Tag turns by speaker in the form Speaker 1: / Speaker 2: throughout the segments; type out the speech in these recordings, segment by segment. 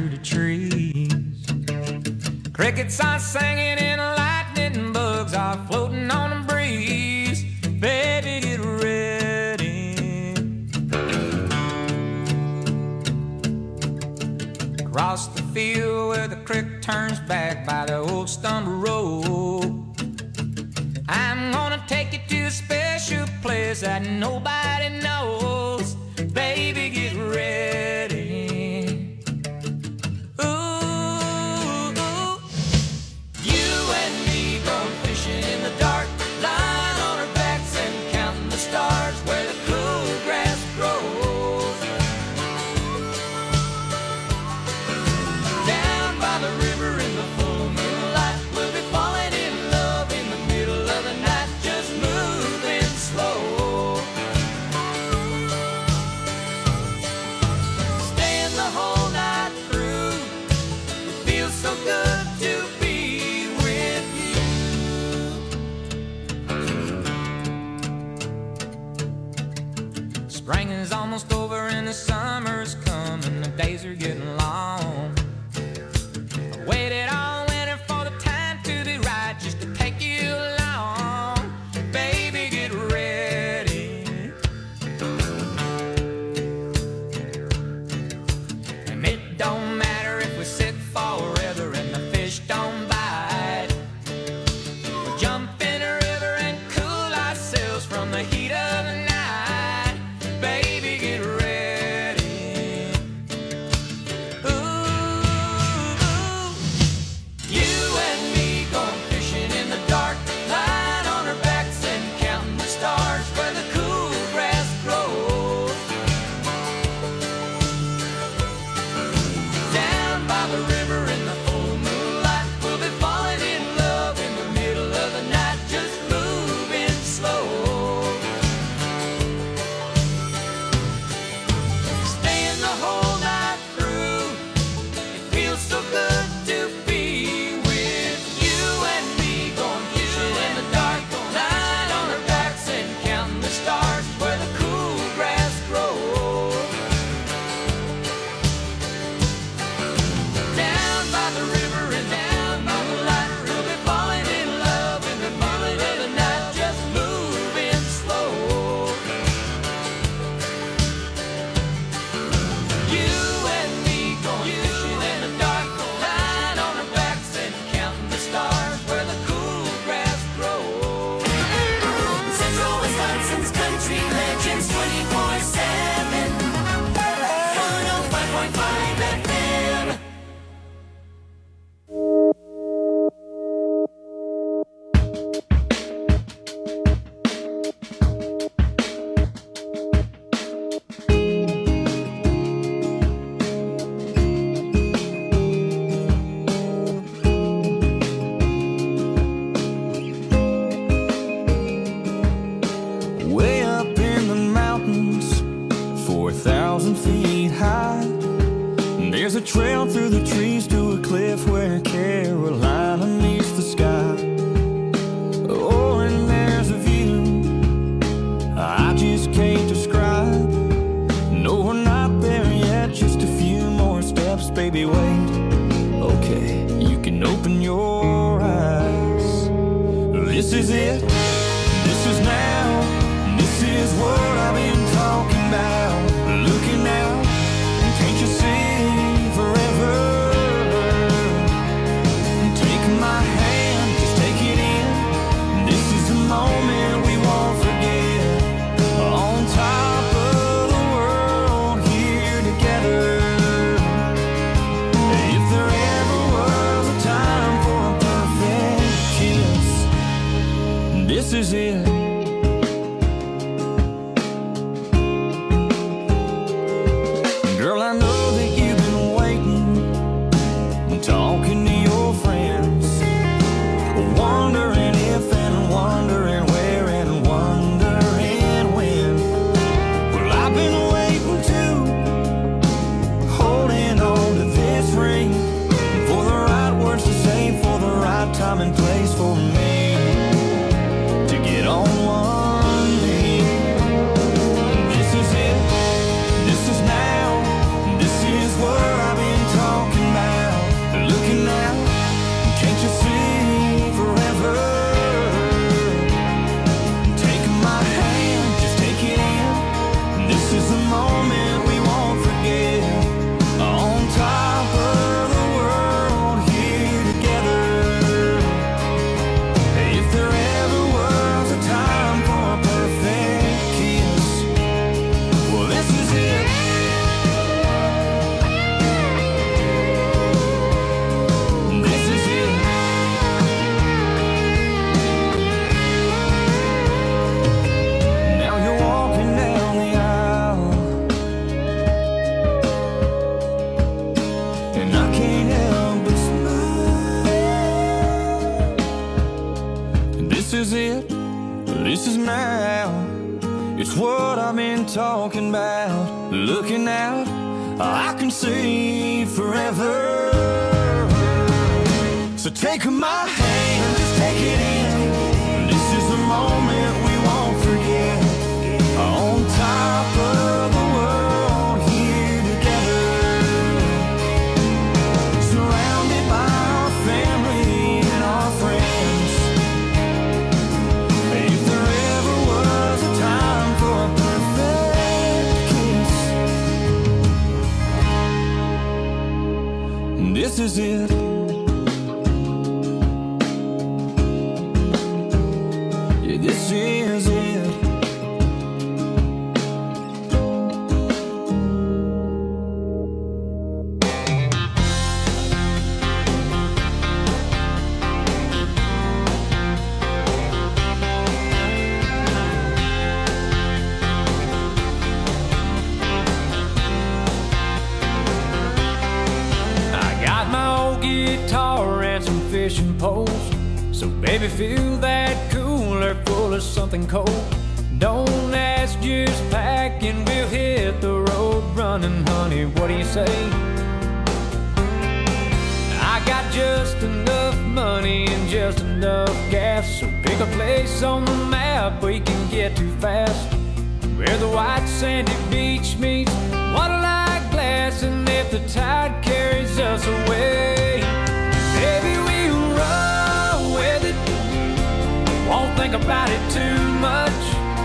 Speaker 1: through the trees. Crickets are singing and lightning bugs are floating on the breeze. Baby, get ready. Across the field where the creek turns back by the old stumble road, I'm gonna take you to a special place that nobody knows. Baby, get ready. Ooh, you and me going fishing in the dark, lying on our backs and counting the stars where the cool grass grows. Down by the river in the full moonlight, we'll be falling in love in the middle of the night, just moving slow. Staying the whole night through, it feels so good to be with you. Spring is almost over and the summer's coming, the days are getting long. I waited all winter for the time to be right, just to take you along. Baby, get ready. And it don't matter if we sit forever and the fish don't bite. We'll jump in a river and cool ourselves from the heat of the night. Baby, get ready. Ooh, you and me going fishing in the dark, lying on our backs and counting the stars where the cool grass grows. Down by the river in the full moonlight, we'll be falling in love in the middle of the night, just moving slow. Staying the whole night through, it feels so good to be with you and me going fishing in the dark, lying on our backs and counting the stars where the cool grass grows. Down by the river and down by the light, we'll be falling in love in the middle of the night, just moving slow. You and me going fishing in the dark, lying on our backs and counting the stars where the cool grass grows.
Speaker 2: Central Wisconsin's country legends 24/7. 105.5 FM.
Speaker 3: Way up in the mountains, 4,000 feet high, there's a trail through the trees to a cliff where Carolina meets the sky. Oh, and there's a view I just can't describe. No, we're not there yet, just a few more steps, baby, wait. Okay, you can open your eyes. This is it, this is now, this is what I've been talking about. Looking out, can't you see forever? Take my hand, just take it in. This is the moment we won't forget. On top of the world, here together. If there ever was a time for a perfect kiss, this is it. Girl, I know that you've been waiting, talking to your friends, wondering if and wondering where and wondering when. Well, I've been waiting too, holding on to this ring, for the right words to say, for the right time and place for me to get on now. It's what I've been talking about. Looking out, I can see forever. So take my hand, just take it in. This is the moment we won't forget. On top of the world, here together, surrounded by our family and our friends. If there ever was a time for a perfect kiss, this is it. Yeah, this is it. Fishing poles, so baby fill that cooler full of something cold. Don't ask, just pack and we'll hit the road running, honey, what do you say? I got just enough money and just enough gas, so pick a place on the map we can get to fast, where the white sandy beach meets water-like glass, and if the tide carries us away, baby, roll with it, won't think about it too much.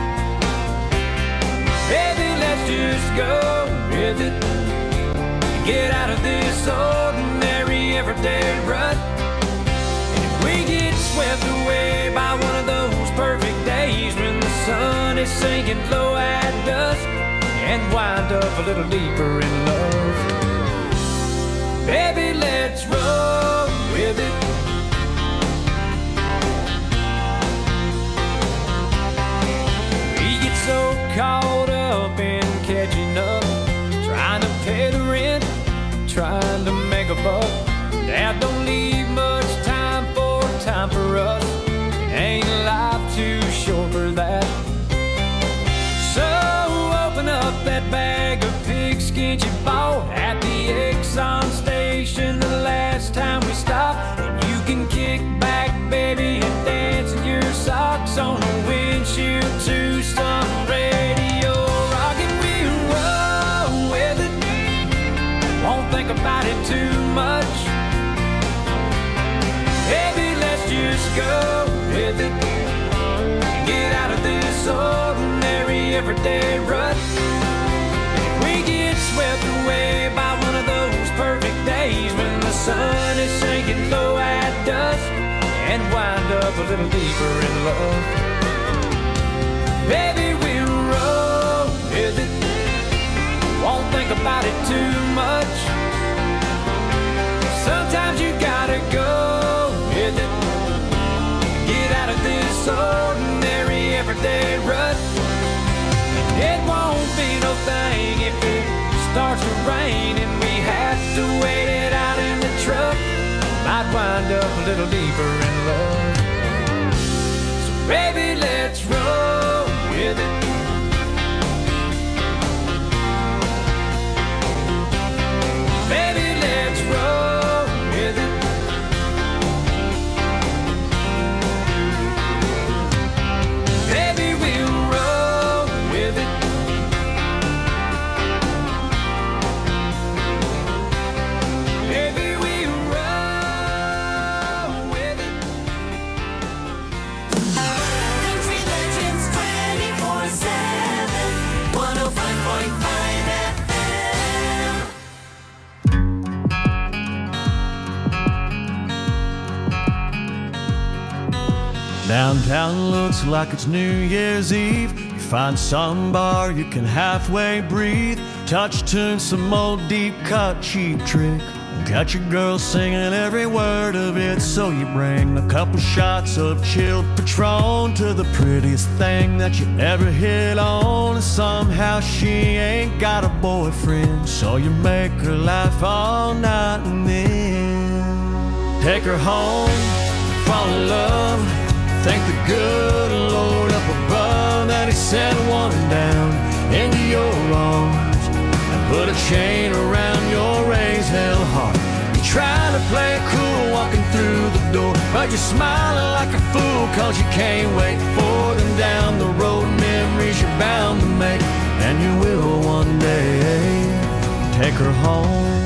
Speaker 3: Baby, let's just go with it, get out of this ordinary everyday rut. And if we get swept away by one of those perfect days when the sun is sinking low at dusk, and wind up a little deeper in love, baby, let's roll with it. So caught up in catching up, trying to pay the rent, trying to make a buck. Dad don't leave much time for us. Ain't life too short for that? So open up that bag of pigskin you bought at the Exxon station the last time we stopped, and you can kick back, baby, and dance in your socks on the windshield to some radio rock, and we'll roll with it, won't think about it too much. Baby, let's just go with it, get out of this ordinary everyday rut. If we get swept away by one of those perfect days when the sun is sinking low at dusk, and wind up a little deeper in love, baby, we'll roll with it, won't think about it too much. Sometimes you gotta go with it, get out of this ordinary everyday rut. It won't be no thing if it starts to rain and we have to wait it out in the truck. Might wind up a little deeper in love. So baby, let's roll with it. Baby, let's roll with it. Baby, we'll roll with it. Baby, we'll roll with it.
Speaker 2: Country Legends 24/7, 105.5 FM.
Speaker 3: Downtown looks like it's New Year's Eve. You find some bar you can halfway breathe. Touch tune, some old deep cut cheap trick. Got your girl singing every word of it, so you bring a couple shots of chilled Patron to the prettiest thing that you ever hit on. And somehow she ain't got a boyfriend, so you make her laugh all night and then take her home, fall in love, thank the good Lord up above. sent one down into your arms and put a chain around your raised hell heart. You're trying to play it cool walking through the door, but you're smiling like a fool cause you can't wait for them down the road. Memories you're bound to make, and you will one day take her home.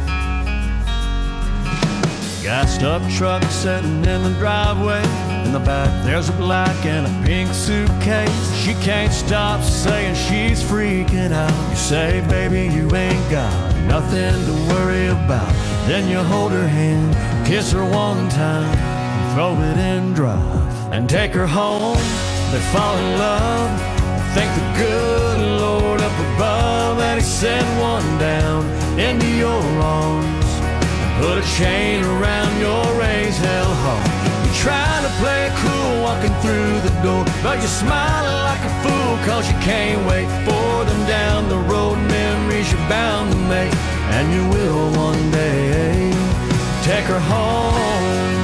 Speaker 3: Gassed up truck sitting in the driveway. In the back there's a black and a pink suitcase. She can't stop saying she's freaking out. You say, baby, you ain't got nothing to worry about. Then you hold her hand, kiss her one time, throw it in drive, and take her home. They fall in love, thank the good Lord up above that he sent one down into your arms. Put a chain around your raised hell heart. You're trying to play it cool walking through the door, but you're smiling like a fool cause you can't wait for them down the road. Memories you're bound to make, and you will one day take her home.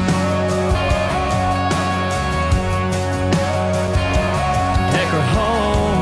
Speaker 3: Take her home.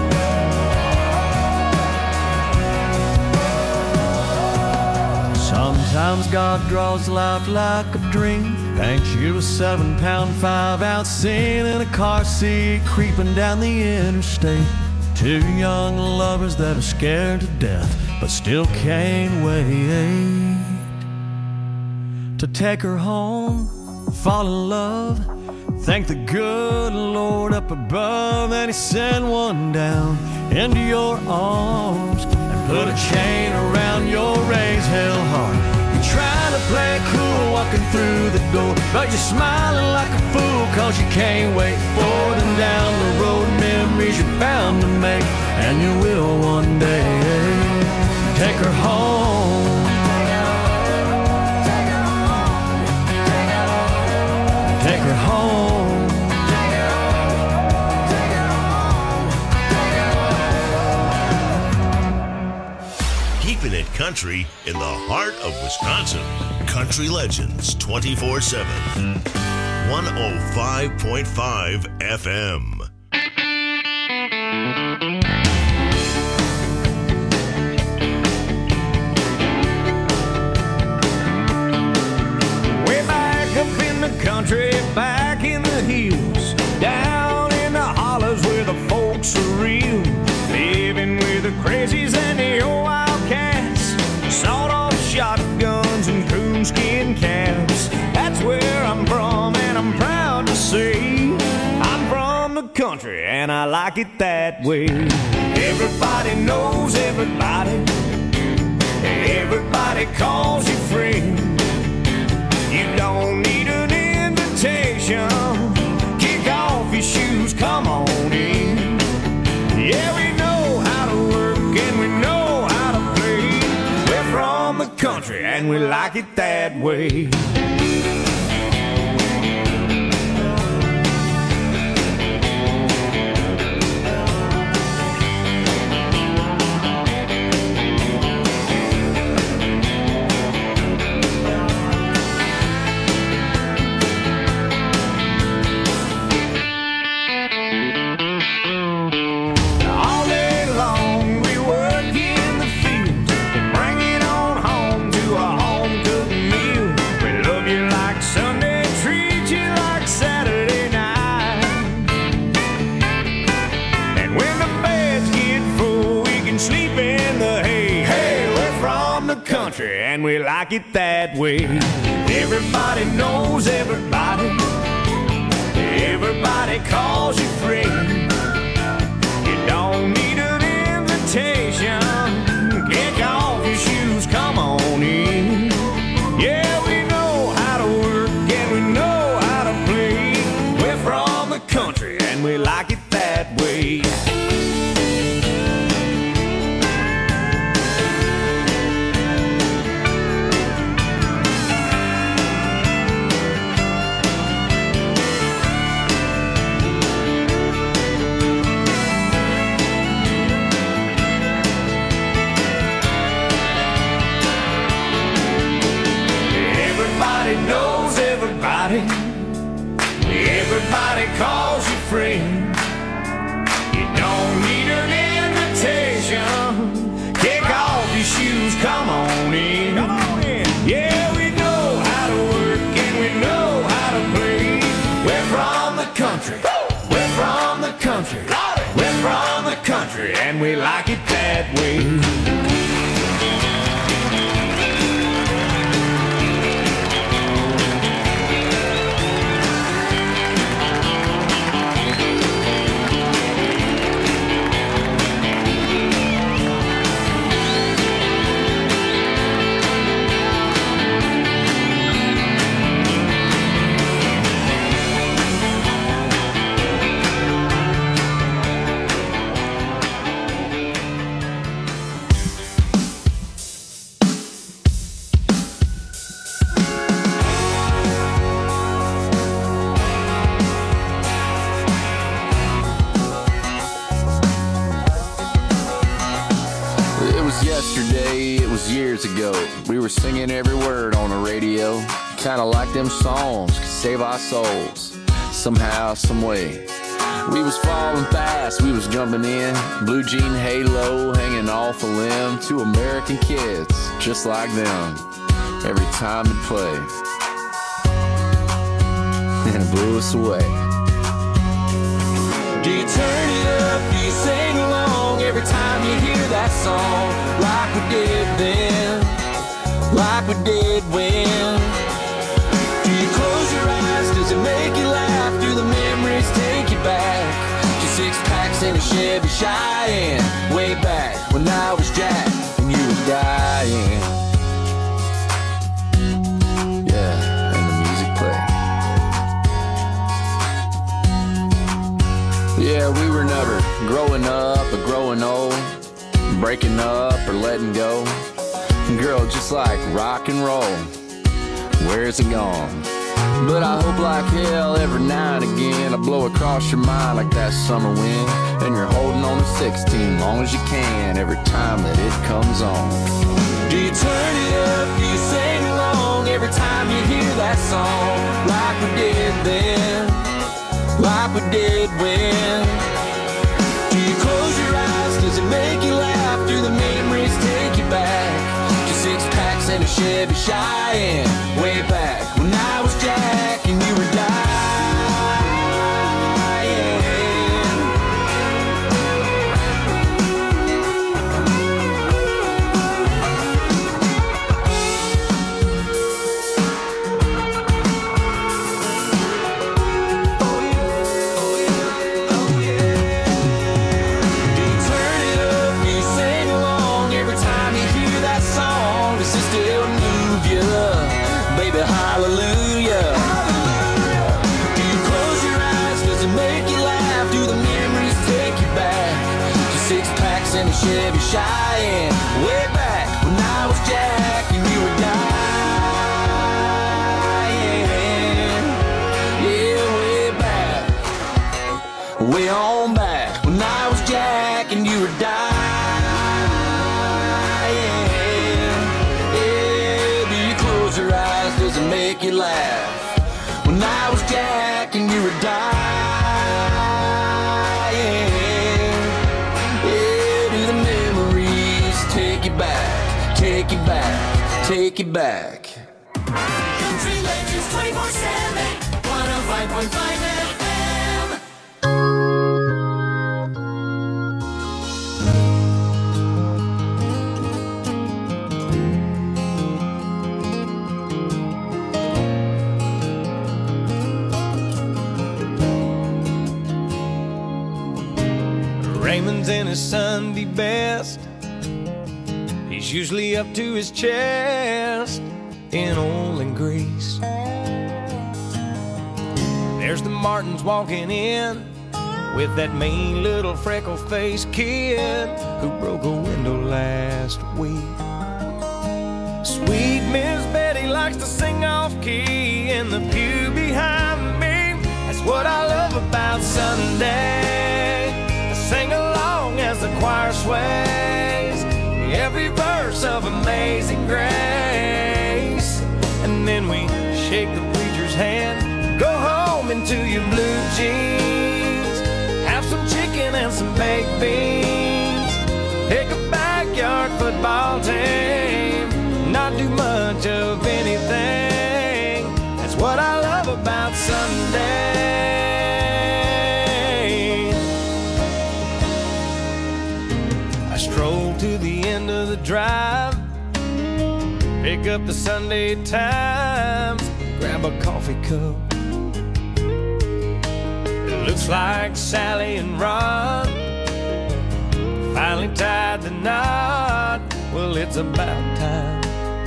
Speaker 3: Sometimes God draws life like a dream, paints you a 7-pound 5-ounce scene in a car seat creeping down the interstate. Two young lovers that are scared to death but still can't wait to take her home, fall in love, thank the good Lord up above that he sent one down into your arms and put a chain around your raised hell heart. You're trying to play it cool walking through the door, but you're smiling like a fool cause you can't wait for them down the road. Memories you're bound to make, and you will one day take her home. Take her home.
Speaker 4: Keeping it country in the heart of Wisconsin. Country Legends 24/7. 105.5 FM.
Speaker 3: Way back up in the country, back in the hills, down in the hollers where the folks are real, living with the crazies and the old wildcats, sawed-off shotguns and coonskin caps. That's where I'm from, and I'm proud to say I'm from the country, and I like it that way. Everybody knows everybody, everybody calls you friend. You don't need an invitation, kick off your shoes, come on in. Yeah, we know how to work and we know how to play. We're from the country and we like it that way. And we like it that way. Everybody knows everybody, everybody calls you friend. You don't need an invitation, kick off your shoes, come on in. Yeah, we know how to work and we know how to play. We're from the country and we like it that way. Knows everybody, everybody calls you friend. You and we like it that way.
Speaker 5: Years ago, we were singing every word on the radio, kinda like them songs could save our souls somehow, some way. We was falling fast, we was jumping in, blue jean halo hanging off a limb, two American kids just like them every time it played, and it blew us away.
Speaker 1: Do you turn it up, do you sing along every time you hear that song? Like we did then, like we did when. Do you close your eyes, does it make you laugh? Do the memories take you back to 6 packs in a Chevy Cheyenne, way back when I was Jack and you were dying?
Speaker 5: Yeah, and the music played. Yeah, we were never growing up or growing old, breaking up or letting go. Girl, just like rock and roll, where's it gone? But I hope like hell every now and again I blow across your mind like that summer wind, and you're holding on to 16 long as you can every time that it comes on.
Speaker 1: Do you turn it up, do you sing along every time you hear that song? Like we did then, like we did when. Do you close your eyes, does it make you laugh? Do the memories take you back to 6 packs and a Chevy Cheyenne, way back when I was Jack and you were dying? Hallelujah. Do you close your eyes? Does it make you laugh? Do the memories take you back to 6 packs and a Chevy Cheyenne, way back when I was Jack and you were dying? Yeah, way back, way on back when I was Jack and you were dying. Your eyes, does it make you laugh? When I was Jack and you were dying, yeah, do the memories take you back, take you back, take you back?
Speaker 2: Country Legends 24/7, 105.5 FM.
Speaker 3: Raymond's in his Sunday best. He's usually up to his chest in oil and grease. There's the Martins walking in with that mean little freckle-faced kid who broke a window last week. Sweet Miss Betty likes to sing off-key in the pew behind me. That's what I love about Sunday. Sing along as the choir sways every verse of Amazing Grace, and then we shake the preacher's hand, go home into your blue jeans, have some chicken and some baked beans, pick a backyard football team, not do much of anything. That's what I love about Sunday. up the Sunday Times, grab a coffee cup. It looks like Sally and Ron finally tied the knot. Well, it's about time.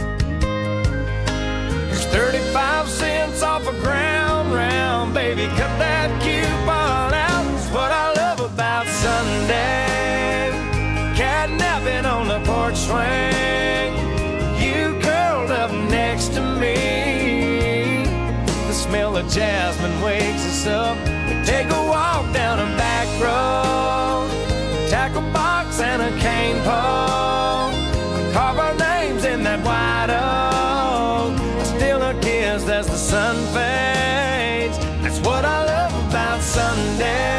Speaker 3: There's 35 cents off a ground round. Baby, cut that coupon out. It's what I love about Sunday. Catnapping on the porch swing. You curled up next to me. The smell of jasmine wakes us up. We take a walk down a back road. Tackle box and a cane pole. Carve our names in that white oak. Still a kiss as the sun fades. That's what I love about Sunday.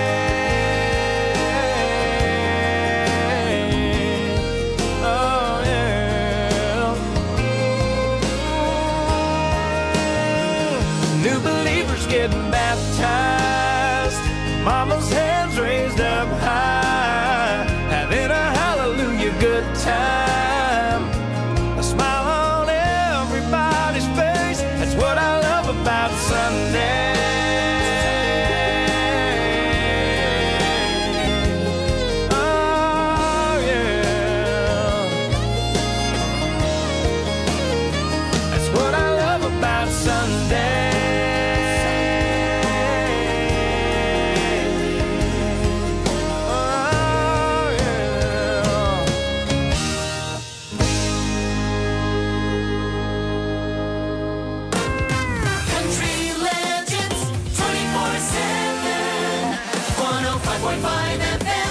Speaker 3: Oh yeah. New believers getting baptized. Mama's hands raised up high. Having a hallelujah good time. A smile on everybody's face. That's what I love about Sunday. Oh yeah. That's what I love about Sunday.
Speaker 2: Country Legends 24/7 105.5 FM.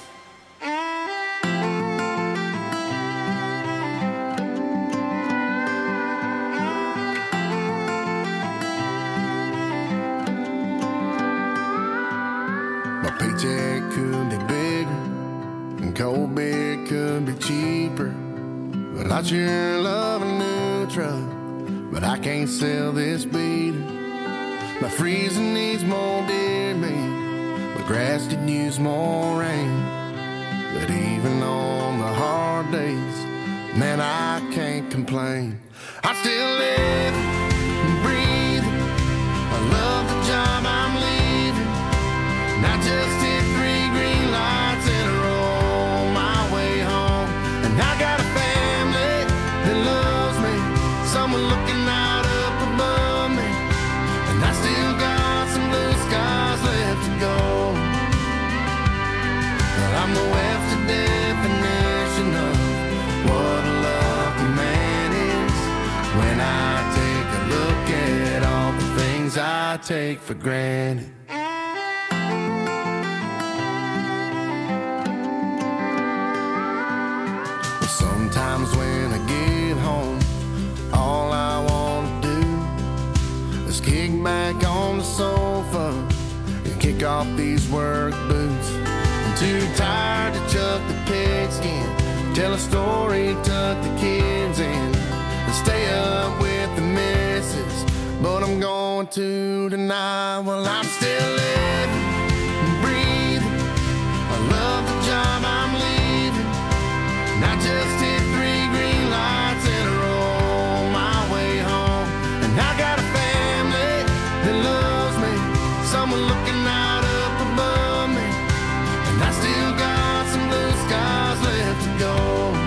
Speaker 6: My paycheck could be bigger and cold beer could be cheaper. But I sure love a new truck, but I can't sell this beater. My freezer needs more deer meat, my grass could use more rain. But even on the hard days, man, I can't complain. I still live and breathe. I love the job I'm leaving. And I just hit 3 green lights in a row on my way home. And I got a family that loves me, someone looking out up above me. And I still got some blue skies left to go. But I'm the Webster definition of what a lucky man is. When I take a look at all the things I take for granted. Sometimes when I get home, all I want to do is kick back on the sofa and kick off these work boots. I'm too tired to chuck the pigskin, tell a story, tuck the kids in, and stay up with the missus. But I'm going to tonight. Well, I'm still living and breathing. I love the job I'm leaving. And I just hit 3 green lights in a row on my way home. And I got a family that loves me, someone looking out up above me. And I still got some blue skies left to go.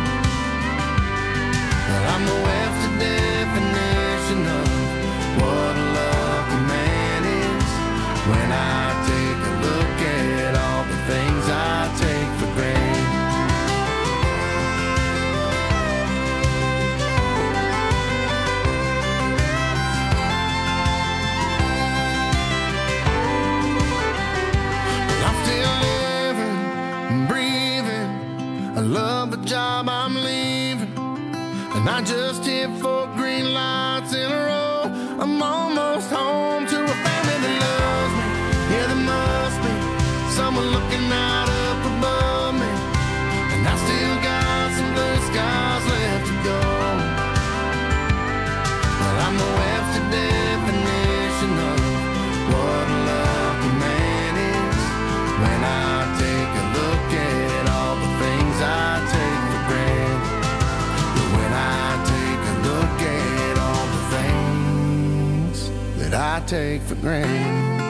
Speaker 6: But I'm the Webster definition of what a lucky man is. When I I take for granted.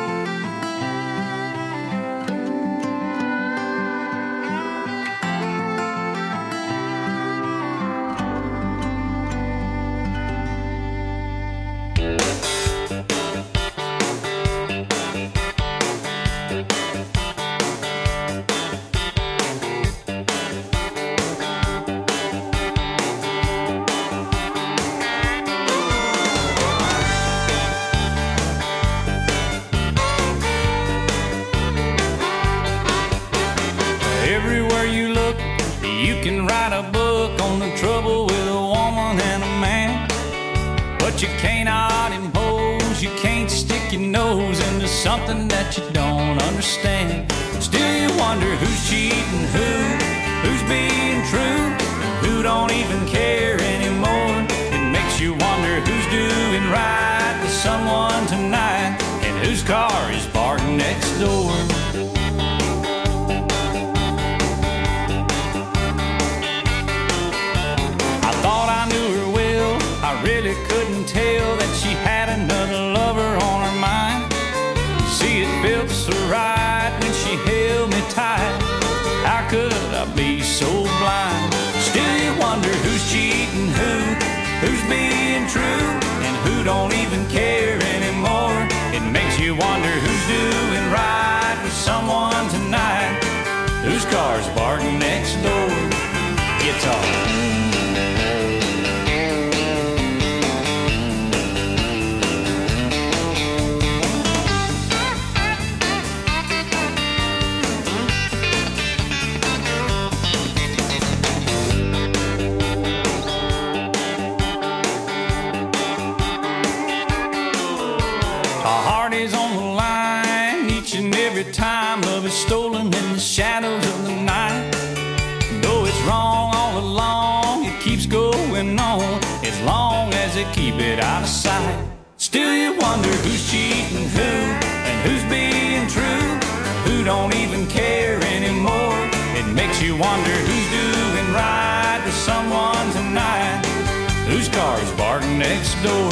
Speaker 3: Everywhere you look, you can write a book on the trouble with a woman and a man. But you cannot impose, you can't stick your nose into something that you don't understand. Still you wonder who's cheating who's being true, who don't even care anymore. It makes you wonder who's doing right to someone tonight, and whose car is parked next door. I really couldn't tell that she had another lover on her mind. See, it felt so right when she held me tight. How could I be so blind? Still you wonder who's cheating who's being true, and who don't even care anymore. It makes you wonder who's doing right with someone tonight, whose car's parked next door. Guitar. Time love is stolen in the shadows of the night. Though it's wrong all along, it keeps going on as long as they keep it out of sight. Still you wonder who's cheating who, and who's being true, who don't even care anymore. It makes you wonder who's doing right to someone tonight, whose car's parked next door.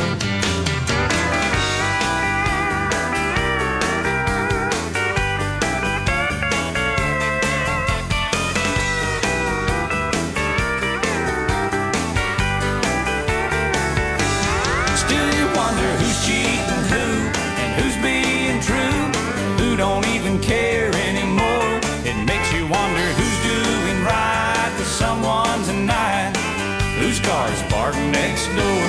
Speaker 3: Don't even care anymore. It makes you wonder who's doing right to someone tonight, whose car's parked next door.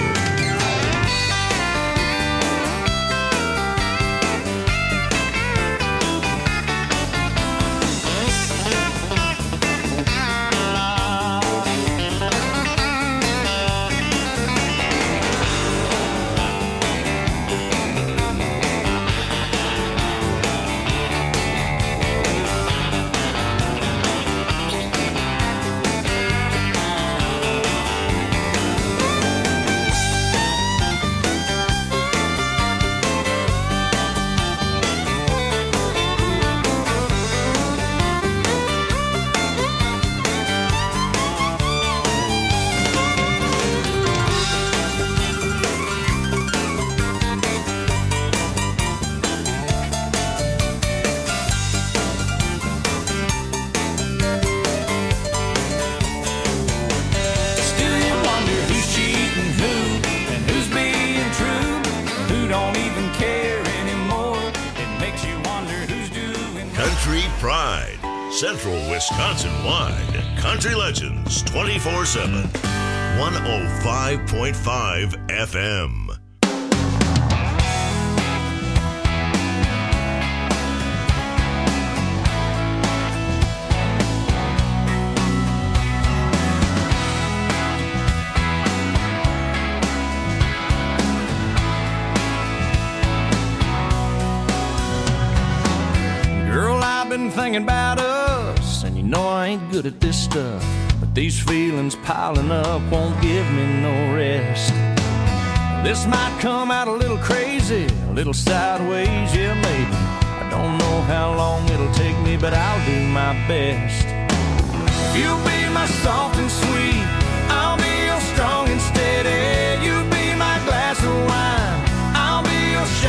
Speaker 4: Country Pride, Central Wisconsin-wide. Country Legends 24/7. 105.5 FM.
Speaker 3: Been thinking about us, and you know I ain't good at this stuff, but these feelings piling up won't give me no rest. This might come out a little crazy, a little sideways, yeah maybe. I don't know how long it'll take me, but I'll do my best. You'll be my soft and sweet, I'll be your strong and steady. You'll be my glass of wine, I'll be your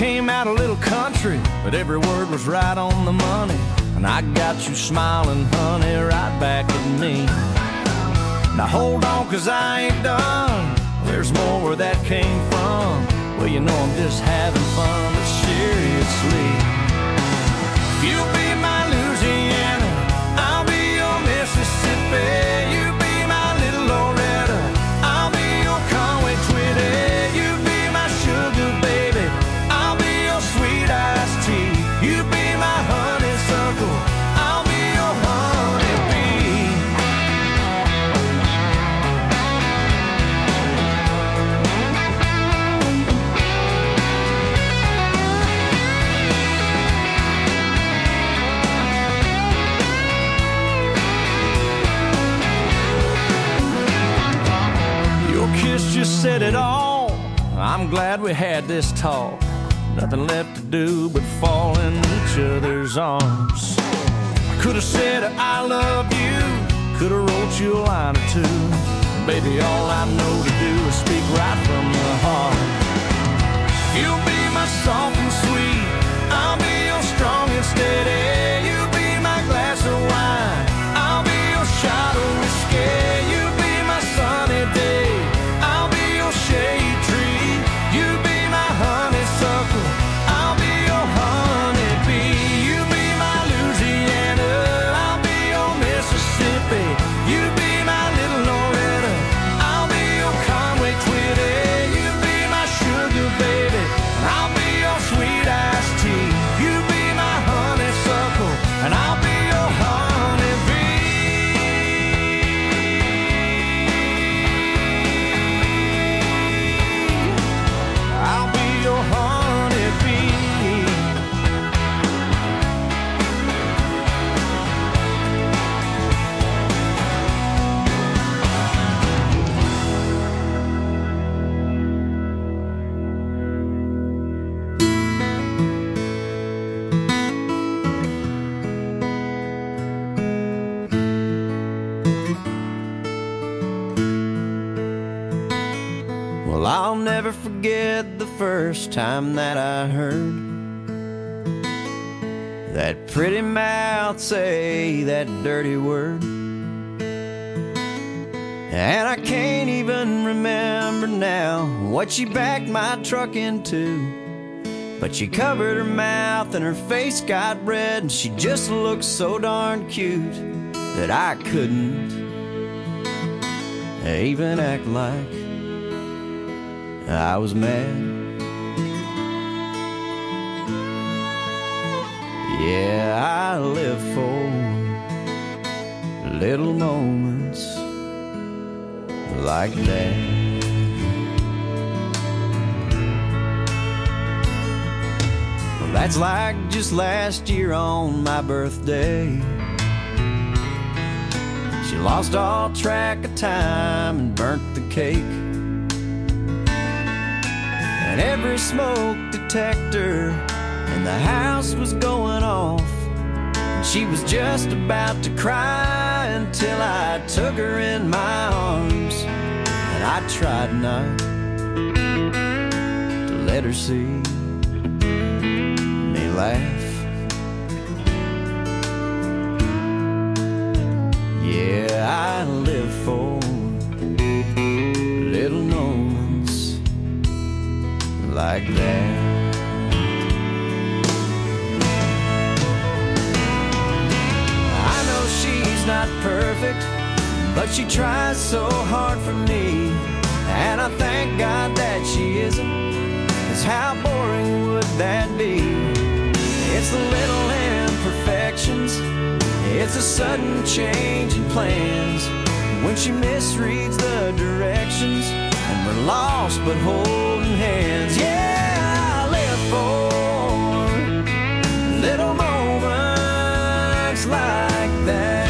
Speaker 3: came out a little country, but every word was right on the money. And I got you smiling, honey, right back at me. Now hold on, 'cause I ain't done. There's more where that came from. Well, you know I'm just having fun, but seriously, if you be my Louisiana, I'll be your Mississippi. You be my little Loretta, I'll be your Conway Twitty. You be my sugar baby, I'll be your sweet iced tea. You be my honeysuckle, I'll be your honeybee. Your kiss just said it all. I'm glad we had this talk. Nothing left to do but fall in each other's arms. I could have said I love you, could have wrote you a line or two. Baby, all I know to do is speak right from the heart. You'll be my soft and sweet, I'll be your strong and steady. You be my glass of wine, I'll be your shot of whiskey. You be my sunny day, I'll be your shade tree. You be my honeysuckle, I'll be your honeybee. You be my Louisiana, I'll be your Mississippi. You be my little Loretta, I'll be your Conway Twitty. You be my sugar baby, I'll be your sweet iced tea. You be my honeysuckle, and I'll be your honeybee. I'll be your honeybee. Well, I'll never forget the first time that I heard that pretty mouth say that dirty word. And I can't even remember now what she backed my truck into. But she covered her mouth and her face got red, and she just looked so darn cute that I couldn't even act like I was mad. Yeah, I live for little moments like that. Well, that's like just last year on my birthday. She lost all track of time and burnt the cake. And every smoke detector in the house was going off. And she was just about to cry until I took her in my arms. And I tried not to let her see me laugh. Yeah, I live for little moments like that. I know she's not perfect, but she tries so hard for me. And I thank God that she isn't, 'cause how boring would that be? It's the little imperfections, it's a sudden change in plans, when she misreads the directions and we're lost but holding hands. Yeah, I live for little moments like that.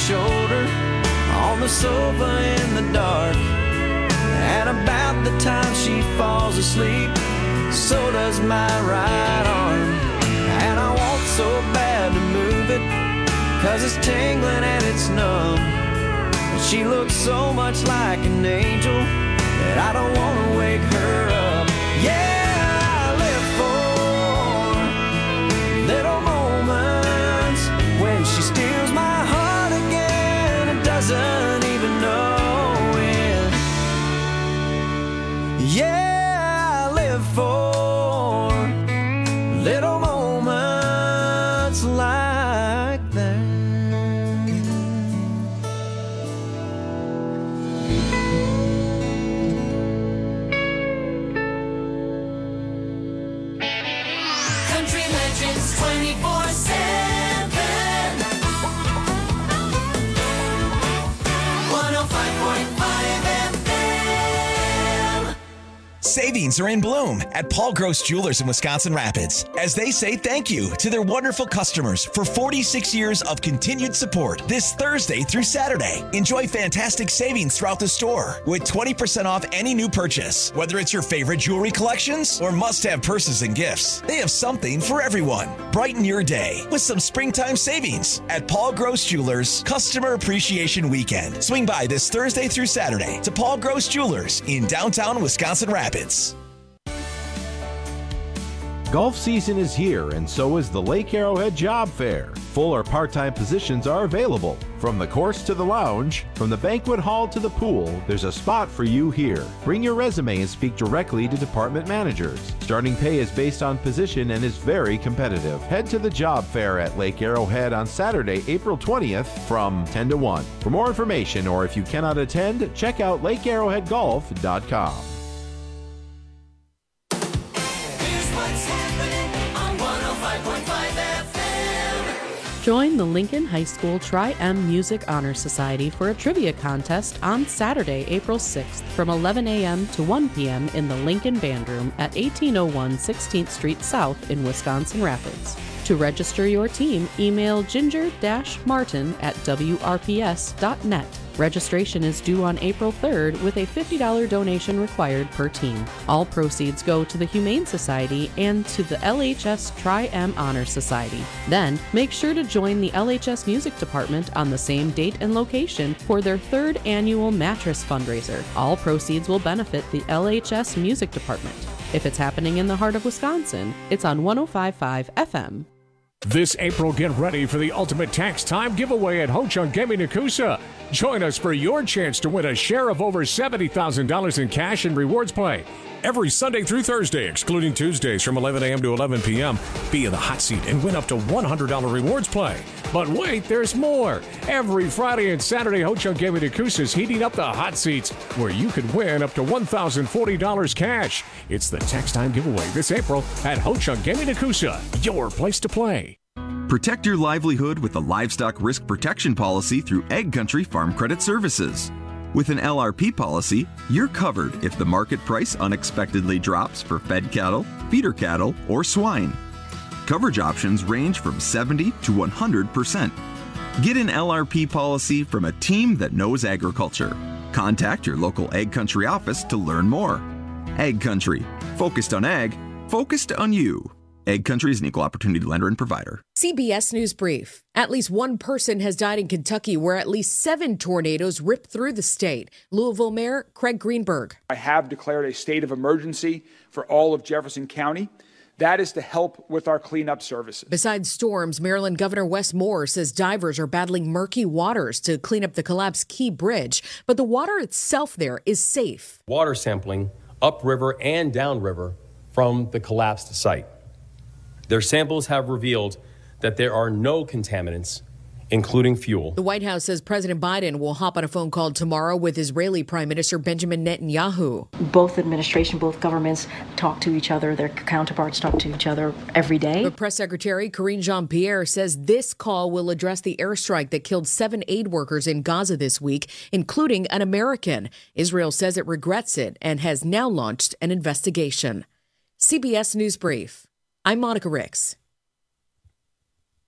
Speaker 3: shoulder on the sofa in the dark. And about the time she falls asleep, so does my right arm. And I want so bad to move it, 'cause it's tingling and it's numb. But she looks so much like an angel that I don't want to wake her up. Yeah, I live for little moments when she steals my heart again and doesn't even know it. Yeah, I live for little moments like that.
Speaker 2: Country Legends 24/7. 105.5 FM.
Speaker 7: Savings are in bloom at Paul Gross Jewelers in Wisconsin Rapids as they say thank you to their wonderful customers for 46 years of continued support this Thursday through Saturday. Enjoy fantastic savings throughout the store with 20% off any new purchase. Whether it's your favorite jewelry collections or must-have purses and gifts, they have something for everyone. Brighten your day with some springtime savings at Paul Gross Jewelers Customer Appreciation Weekend. Swing by this Thursday through Saturday to Paul Gross Jewelers in downtown Wisconsin Rapids.
Speaker 8: Golf season is here, and so is the Lake Arrowhead Job Fair. Full or part-time positions are available. From the course to the lounge, from the banquet hall to the pool, there's a spot for you here. Bring your resume and speak directly to department managers. Starting pay is based on position and is very competitive. Head to the Job Fair at Lake Arrowhead on Saturday, April 20th from 10 to 1. For more information, or if you cannot attend, check out lakearrowheadgolf.com.
Speaker 2: Here's what's happening on 105.5 FM.
Speaker 9: Join the Lincoln High School Tri-M Music Honor Society for a trivia contest on Saturday, April 6th from 11 a.m. to 1 p.m. in the Lincoln Band Room at 1801 16th Street South in Wisconsin Rapids. To register your team, email ginger-martin@wrps.net. Registration is due on April 3rd with a $50 donation required per team. All proceeds go to the Humane Society and to the LHS Tri-M Honor Society. Then, make sure to join the LHS Music Department on the same date and location for their 3rd annual mattress fundraiser. All proceeds will benefit the LHS Music Department. If it's happening in the heart of Wisconsin, it's on 105.5 FM.
Speaker 10: This April, get ready for the ultimate tax time giveaway at Ho-Chunk Gaming Nakusa. Join us for your chance to win a share of over $70,000 in cash and rewards play. Every Sunday through Thursday, excluding Tuesdays from 11 a.m. to 11 p.m. Be in the hot seat and win up to $100 rewards play. But wait, there's more. Every Friday and Saturday, Ho-Chunk Gaming Nakusa is heating up the hot seats where you could win up to $1,040 cash. It's the tax time giveaway this April at Ho-Chunk Gaming Nakusa, your place to play.
Speaker 11: Protect your livelihood with a livestock risk protection policy through Egg Country Farm Credit Services. With an LRP policy, you're covered if the market price unexpectedly drops for fed cattle, feeder cattle, or swine. Coverage options range from 70 to 100%. Get an LRP policy from a team that knows agriculture. Contact your local Egg Country office to learn more. Egg Country, focused on ag, focused on you. Egg Country is an equal opportunity lender and provider.
Speaker 12: CBS News Brief. At least one person has died in Kentucky where at least 7 tornadoes ripped through the state. Louisville Mayor Craig Greenberg.
Speaker 13: I have declared a state of emergency for all of Jefferson County. That is to help with our cleanup services.
Speaker 12: Besides storms, Maryland Governor Wes Moore says divers are battling murky waters to clean up the collapsed Key Bridge, but the water itself there is safe.
Speaker 14: Water sampling upriver and downriver from the collapsed site. Their samples have revealed that there are no contaminants, including fuel.
Speaker 12: The White House says President Biden will hop on a phone call tomorrow with Israeli Prime Minister Benjamin Netanyahu.
Speaker 15: Both administrations, both governments talk to each other. Their counterparts talk to each other every day.
Speaker 12: But Press Secretary Karine Jean-Pierre says this call will address the airstrike that killed 7 aid workers in Gaza this week, including an American. Israel says it regrets it and has now launched an investigation. CBS News Brief. I'm Monica Ricks.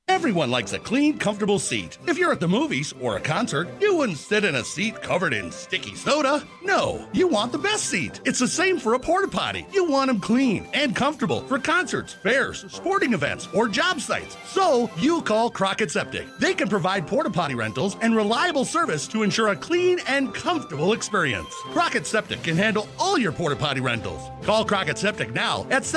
Speaker 16: Everyone likes a clean, comfortable seat. If you're at the movies or a concert, you wouldn't sit in a seat covered in sticky soda. No, you want the best seat. It's the same for a porta potty. You want them clean and comfortable for concerts, fairs, sporting events, or job sites. So you call Crockett Septic. They can provide porta potty rentals and reliable service to ensure a clean and comfortable experience. Crockett Septic can handle all your porta potty rentals. Call Crockett Septic now at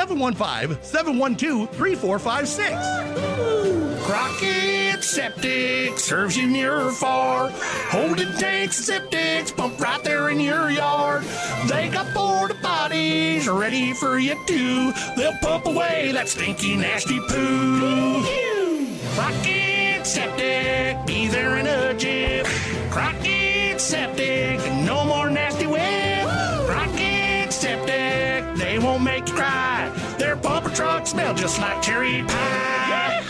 Speaker 16: 715-712-3456.
Speaker 17: Crockett Septic serves you near or far. Holding tanks and septics pump right there in your yard. They got porta potties ready for you too. They'll pump away that stinky, nasty poo. Crockett Septic, be there in a jiff. Crockett Septic, no more nasty whip. Crockett Septic, they won't make you cry. Their pumper trucks smell just like cherry pie.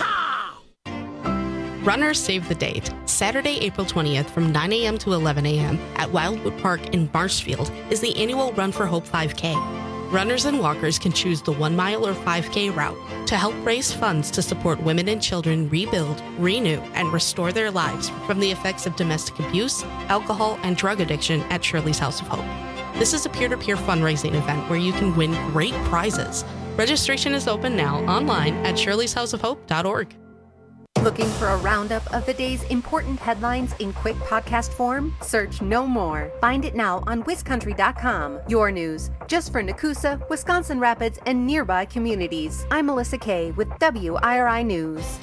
Speaker 18: Runners Save the Date. Saturday, April 20th from 9 a.m. to 11 a.m. at Wildwood Park in Marshfield is the annual Run for Hope 5K. Runners and walkers can choose the 1 mile or 5K route to help raise funds to support women and children rebuild, renew, and restore their lives from the effects of domestic abuse, alcohol, and drug addiction at Shirley's House of Hope. This is a peer-to-peer fundraising event where you can win great prizes. Registration is open now online at shirleyshouseofhope.org.
Speaker 19: Looking for a roundup of the day's important headlines in quick podcast form? Search No More. Find it now on WisCountry.com. Your news, just for Nakusa, Wisconsin Rapids, and nearby communities. I'm Melissa Kay with WIRI News.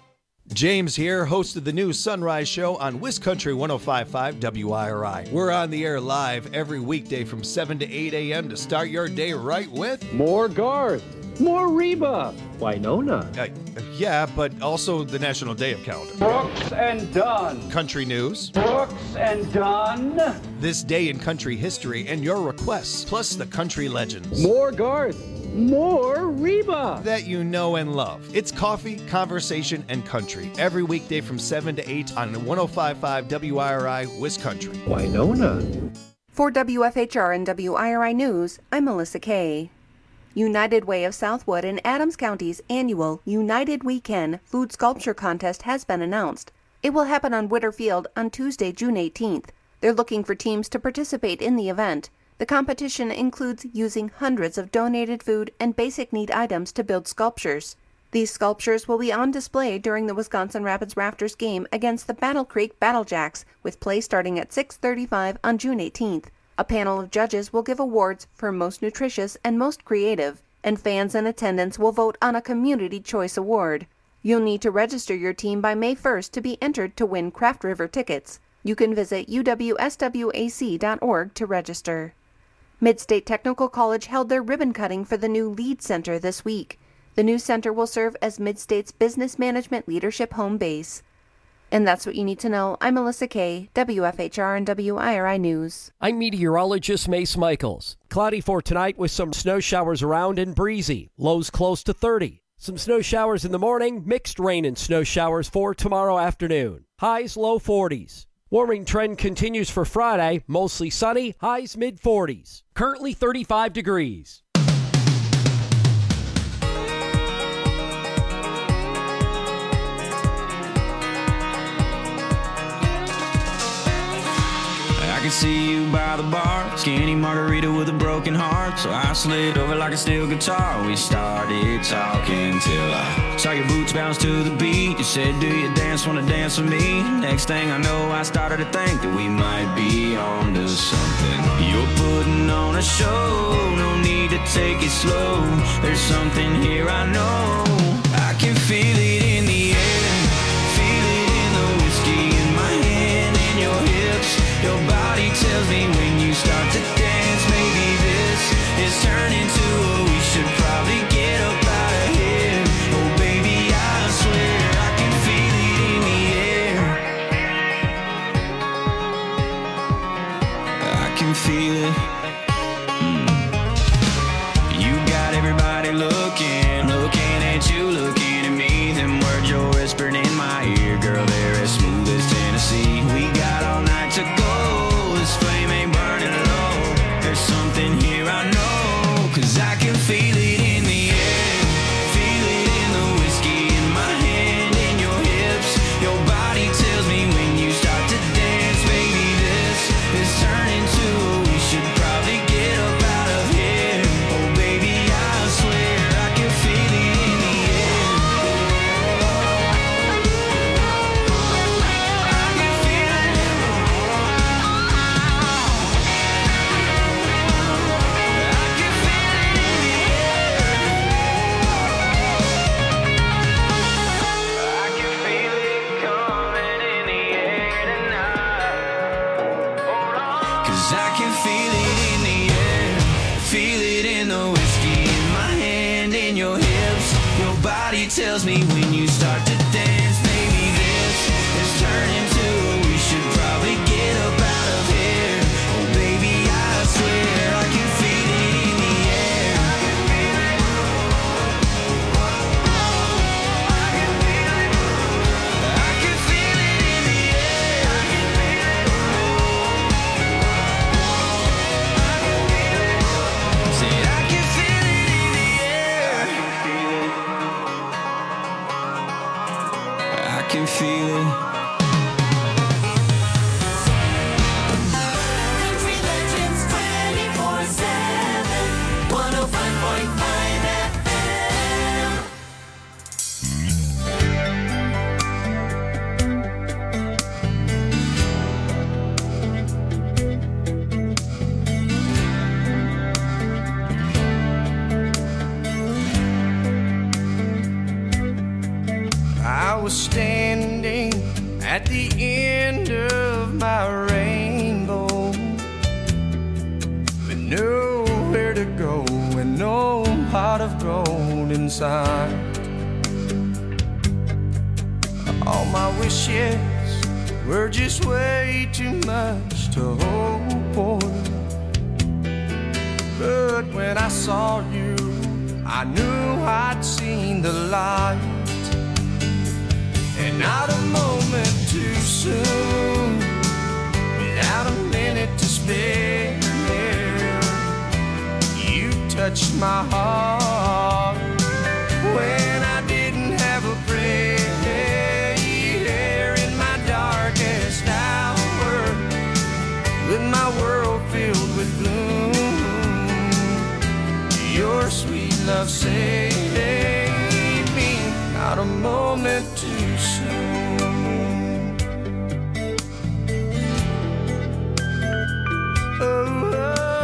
Speaker 20: James here, host of the new Sunrise Show on WisCountry 105.5 WIRI. We're on the air live every weekday from 7 to 8 a.m. to start your day right with
Speaker 21: more Garth, more Reba, Winona.
Speaker 20: Yeah, but also the National Day of Calendar.
Speaker 21: Brooks and Dunn.
Speaker 20: Country news.
Speaker 21: Brooks and Dunn.
Speaker 20: This day in country history and your requests, plus the country legends.
Speaker 21: More Garth, more Reba.
Speaker 20: That you know and love. It's coffee, conversation, and country. Every weekday from 7 to 8 on 105.5 WIRI, WisCountry.
Speaker 21: Winona.
Speaker 19: For WFHR and WIRI News, I'm Melissa Kay. United Way of Southwood and Adams County's annual United Weekend Food Sculpture Contest has been announced. It will happen on Witter Field on Tuesday, June 18th. They're looking for teams to participate in the event. The competition includes using hundreds of donated food and basic need items to build sculptures. These sculptures will be on display during the Wisconsin Rapids Rafters game against the Battle Creek Battlejacks, with play starting at 6:35 on June 18th. A panel of judges will give awards for most nutritious and most creative, and fans in attendance will vote on a Community Choice Award. You'll need to register your team by May 1st to be entered to win Craft River tickets. You can visit uwswac.org to register. Midstate Technical College held their ribbon cutting for the new LEAD Center this week. The new center will serve as Midstate's business management leadership home base. And that's what you need to know. I'm Melissa Kay, WFHR and WIRI News.
Speaker 22: I'm meteorologist Mace Michaels. Cloudy for tonight with some snow showers around and breezy. Lows close to 30. Some snow showers in the morning, mixed rain and snow showers for tomorrow afternoon. Highs low 40s. Warming trend continues for Friday, mostly sunny, highs mid-40s. Currently 35 degrees.
Speaker 3: I can see you by the bar, skinny margarita with a broken heart. So I slid over like a steel guitar. We started talking till I saw your boots bounce to the beat. You said, do you wanna dance with me? Next thing I know, I started to think that we might be on to something. You're putting on a show, no need to take it slow. There's something here I know. I can feel it in the air, feel it in the whiskey in my hand and your hips. Your body tells me when you start to dance, maybe this is turning to a we should probably get up out of here. Oh baby, I swear I can feel it in the air. I can feel it. You got everybody looking at you, looking at me. Them words you're whispering in my ear, girl, they're as smooth as Tennessee. We got all night to go. This flame ain't burning low. There's something here I know, 'cause I can feel it in the air, feel it in the whiskey in my hand and your 'Cause I can feel it in the air, feel it in the whiskey, in my hand, in your hips. Your body tells me when you start to dance, maybe this is turning to we should probably get up out of here. Oh baby, I swear I can feel it in the air. I can feel it in the air. Said I can feel it in the air. I can feel it.
Speaker 2: Country Legends 24/7, 105.5 FM.
Speaker 3: I was standing at the end of my rainbow with nowhere to go and no pot of gold inside. All my wishes were just way too much to hope for. But when I saw you, I knew I'd seen the light. And not a moment too soon, without a minute to spare, you touched my heart when I didn't have a prayer. In my darkest hour, with my world filled with gloom, your sweet love saved me, not a moment too soon. Oh,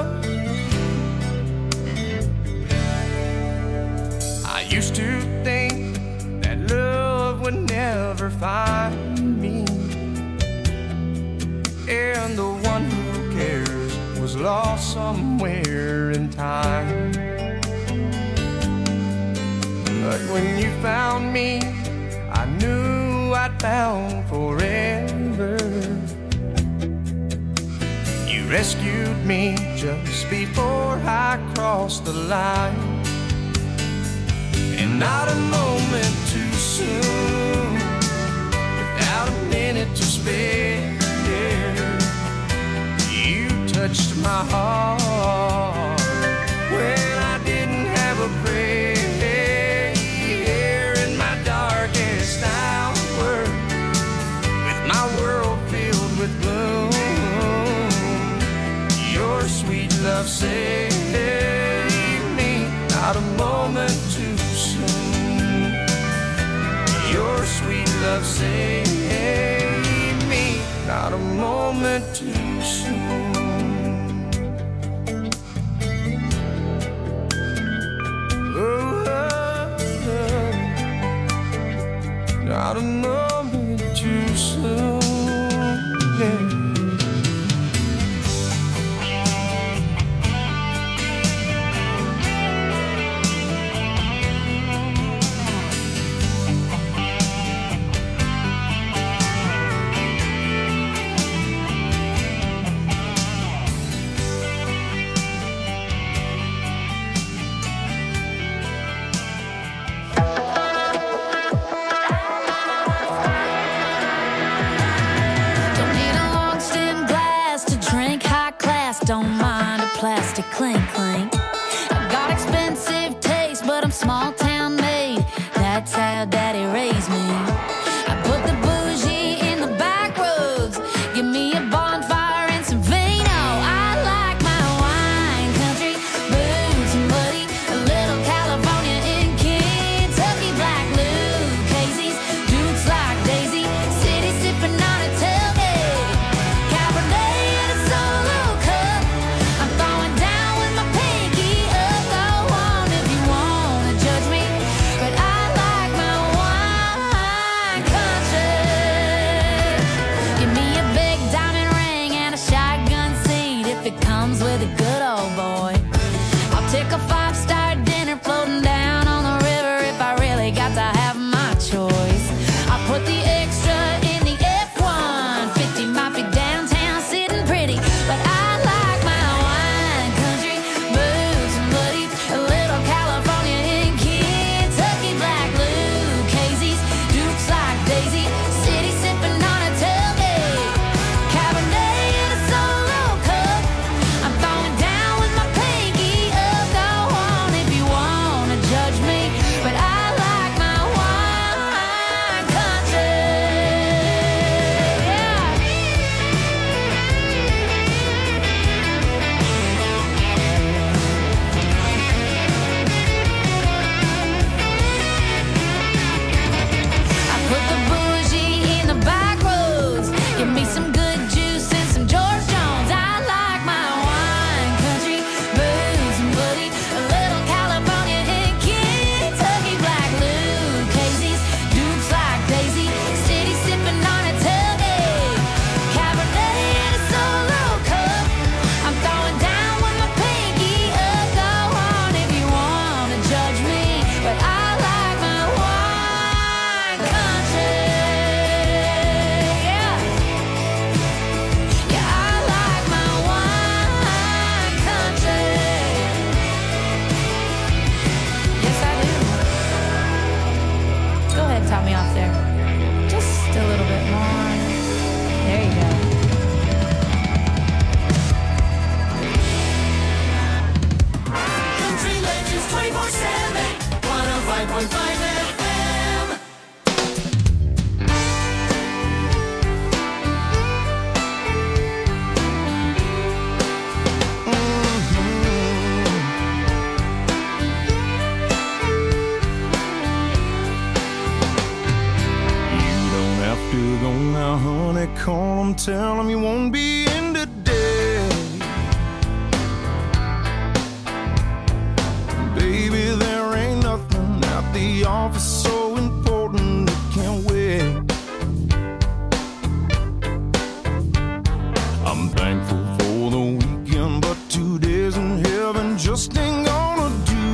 Speaker 3: I used to think that love would never find me, and the one who cares was lost somewhere in time. But when you found me, I knew I'd found forever. You rescued me just before I crossed the line, and not a moment too soon, without a minute to spare, you touched my heart when I didn't have a prayer. In my darkest hour, with my world filled with gloom, your sweet love saved me, not a moment too soon. Your sweet love saved me, not a moment too soon. Not a moment too soon, yeah.
Speaker 1: Don't mind a plastic clink clink. I've got expensive taste, but I'm small town made. That's how daddy raised me. I put the bougie in the back roads. Give me a bonfire and some vino. I like my wine country, boots and buddy. A little California in Kentucky. Black Lucchese's, Dukes like Daisy. City sipping on a tailgate. Cabernet and a solo cup. I'm throwing down with
Speaker 3: call him, tell him you won't be in today. Baby, there ain't nothing at the office so important it can't wait. I'm thankful for the weekend, but 2 days in heaven just ain't gonna do.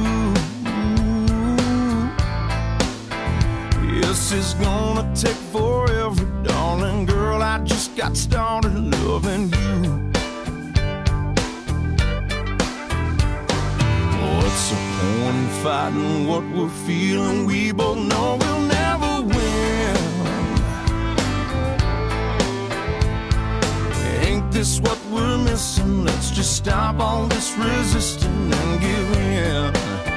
Speaker 3: Yes, it's gonna take forever, darling girl. I just got started loving you. What's the point in fighting what we're feeling? We both know we'll never win. Ain't this what we're missing? Let's just stop all this resisting and give in.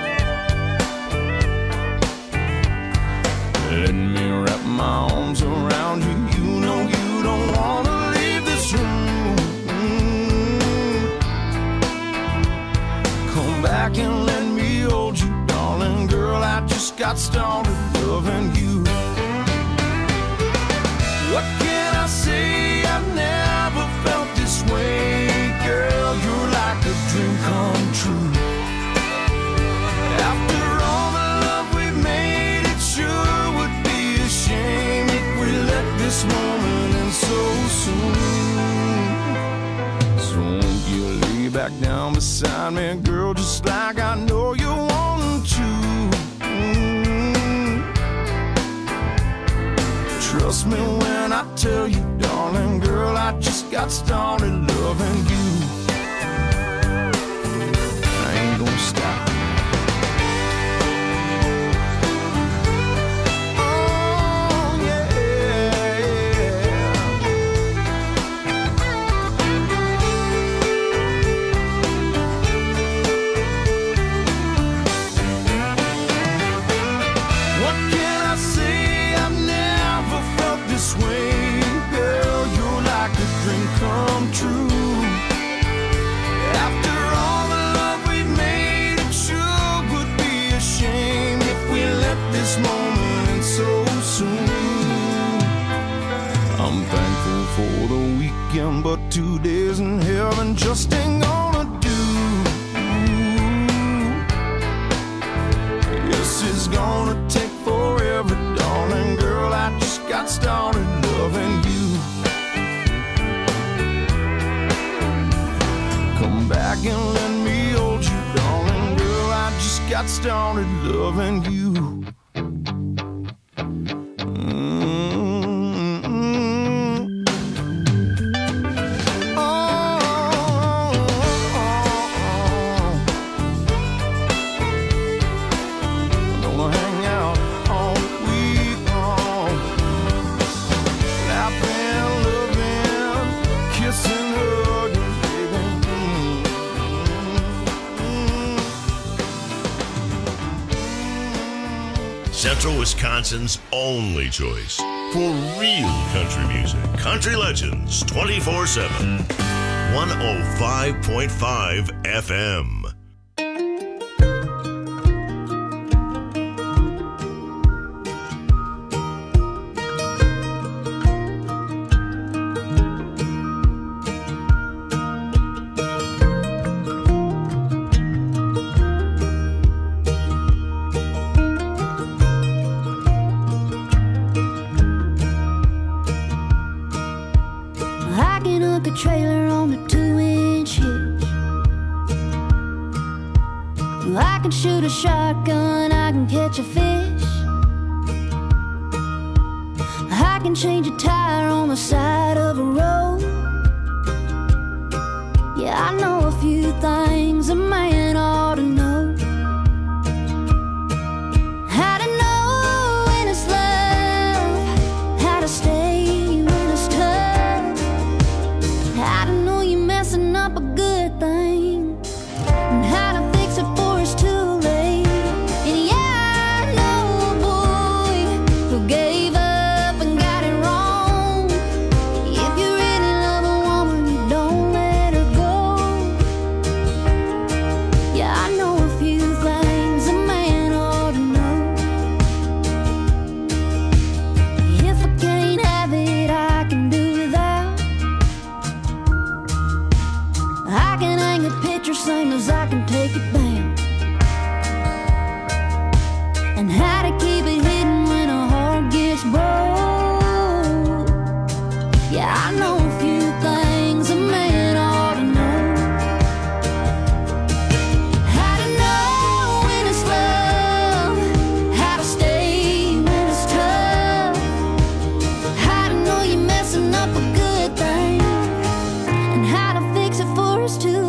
Speaker 3: Let me wrap my arms around you. You know you don't wanna leave this room. Come back and let me hold you, darling girl. I just got started loving you. What can I say? I've never felt this way, girl. You're like a dream come true. After all the love we've made, it sure would be a shame if we let this moment end so soon. So won't you lay back down beside me, girl, just like I know you want to. Trust me when I tell you, darling girl, I just got started loving you. I ain't gonna stop. For the weekend, but 2 days in heaven just ain't gonna do. Yes, it's gonna take forever, darling girl. I just got started loving you. Come back and let me hold you, darling girl. I just got started loving you.
Speaker 4: Central Wisconsin's only choice for real country music. Country Legends 24/7. 105.5 FM.
Speaker 1: Shoot a shotgun, I can catch a fish. I can change a tire on the side of a road. Yeah, I know a few things a man ought to know. How to know when it's love, how to stay when it's tough, how to know you're messing up a good thing, and how to fix it for it's too. Gave up and got it wrong. If you really future same as I can take it down, and how to keep it hidden when a heart gets broke. Yeah, I know a few things a man ought to know. How to know when it's love, how to stay when it's tough, how to know you're messing up a good thing, and how to fix it for us too.